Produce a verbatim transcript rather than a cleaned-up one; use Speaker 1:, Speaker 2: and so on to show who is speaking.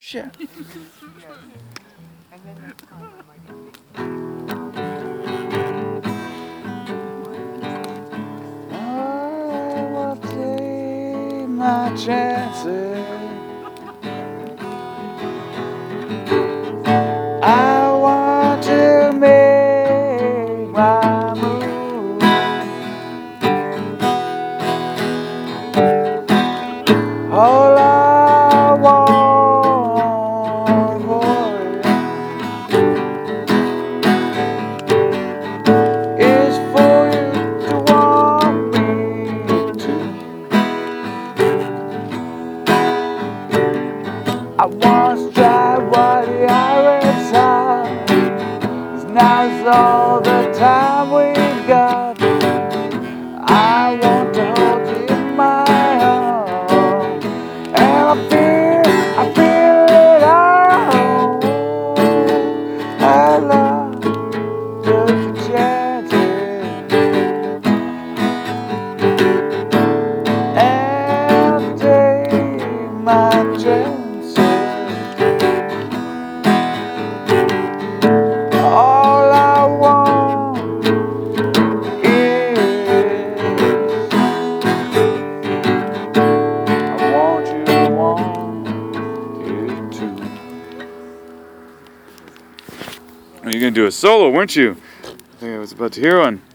Speaker 1: Shit. I will take my chances. I want to make my move. All I want for you is for you to want me too. I once tried what the Irish are. Now's all the time we got. I want to hold you in my arms, and I feel, I feel it all. I love took the chances, and take my chances. All I want is I want you to want it too. You're gonna do a solo, weren't you? I think I was about to hear one.